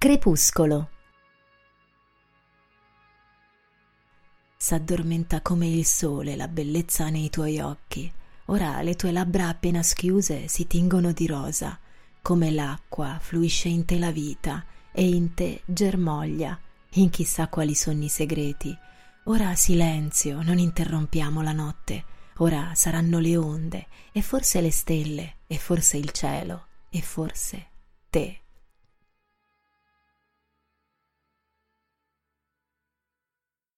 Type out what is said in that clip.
Crepuscolo. S'addormenta come il sole la bellezza nei tuoi occhi. Ora le tue labbra appena schiuse si tingono di rosa. Come l'acqua fluisce in te la vita e in te germoglia in chissà quali sogni segreti. Ora silenzio, non interrompiamo la notte. Ora saranno le onde e forse le stelle e forse il cielo e forse te.